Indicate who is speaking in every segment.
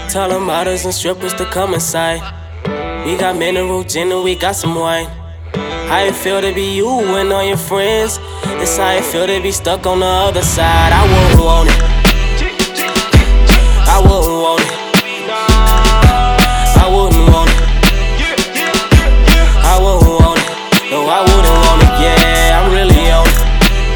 Speaker 1: Tell them models and strippers to come inside. We got mineral gin and we got some wine. How it feel to be you and all your friends? It's how it feel to be stuck on the other side. I wouldn't want it. I wouldn't want it. I wouldn't want it. I wouldn't want it. No, I wouldn't want it. Yeah, I'm really on it.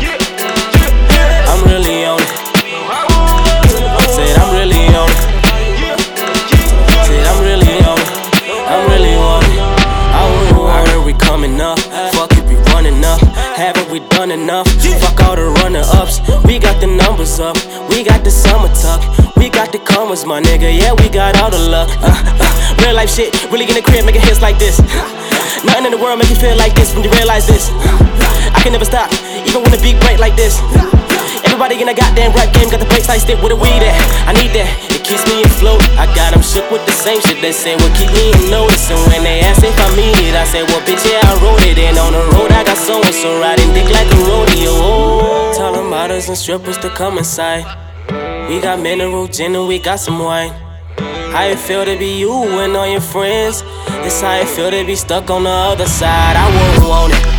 Speaker 1: I'm really on it. Said I'm really on it. Said I'm really on it. I'm really on it. I heard we coming up. Fuck it, we running up. Haven't we done enough? Fuck all the runner-ups. We got the numbers up. We got the summer tuck. We got the commas, my nigga. Yeah, we got all the luck. Real life shit. Really in the crib making hits like this. Nothing in the world make you feel like this when you realize this. I can never stop, even when the beat break like this. Everybody in the goddamn rap game got the breaks like stick with the weed at. I need that, it keeps me afloat. I got them shook with the same shit they say will keep me in notice. And when they ask if I mean it, I say, well bitch, yeah, I wrote it. And on the road I got so-and-so riding dick like a rodeo. Oh. Tell them models and strippers to come inside. We got mineral gin and we got some wine. How it feel to be you and all your friends? It's how it feel to be stuck on the other side. I wouldn't want it.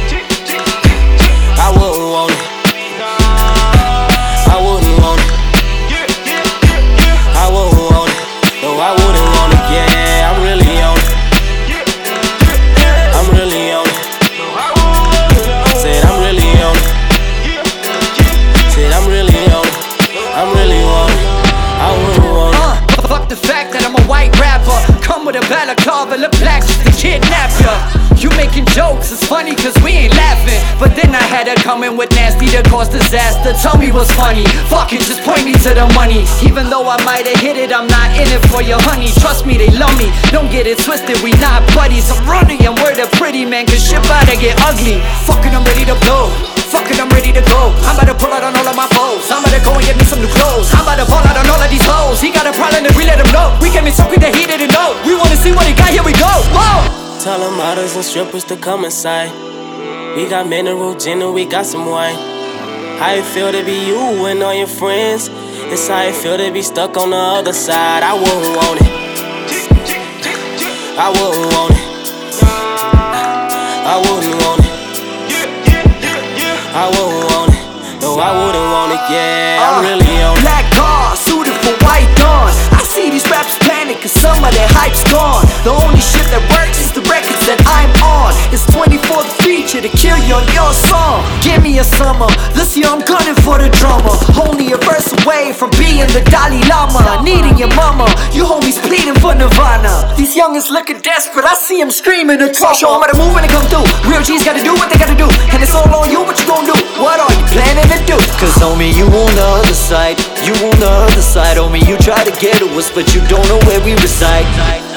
Speaker 1: I wouldn't want it. I wouldn't want it. I wouldn't want it. No, I wouldn't want it. Yeah, I'm really on it. I'm really on it. Said I'm really on it. Said I'm really on it. I'm really on it. I wouldn't want it.
Speaker 2: Fuck the fact that I'm a white rapper. Come with a balaclava, look black just to kidnap ya. You making jokes, it's funny cause we ain't laughing. But then I had her come in with nasty to cause disaster. Tell me what's funny, fuck it, just point me to the money. Even though I might have hit it, I'm not in it for your honey. Trust me, they love me, don't get it twisted, we not buddies. I'm running and we're the pretty man, cause shit bout to get ugly. Fucking I'm ready to blow, fucking I'm ready to go. I'm about to pull out on all of my foes, I'm about to go and get me some new clothes. I'm about to fall out on all of these hoes. He got a problem and we let him know. We came in something that he didn't know. We wanna see what he got, here we go. Whoa!
Speaker 1: Tell them models and strippers to come inside. We got mineral gin and we got some wine. How it feel to be you and all your friends? It's how it feel to be stuck on the other side. I wouldn't want it. I wouldn't want it. I wouldn't want it. I wouldn't want it. No, I wouldn't want it. Yeah, I'm really on it.
Speaker 2: Black car, suited for white dawn. I see these raps panic cause some of their hype's gone. The only shit that works is the records that I'm on. It's 24th feature to kill you on your song. Give me a summer, this year I'm gunning for the drummer. Only a verse away from being the Dalai Lama. Needing your mama, you homies pleading for Nirvana. These youngins looking desperate, I see them screaming a trauma. Show 'em how to move when they come through. Real G's gotta do what they gotta do. And it's all on you, what you gonna do? What are you planning to do?
Speaker 3: Cause homie, you on the other side. You on the other side, homie. You try to get to us, but you don't know where we reside.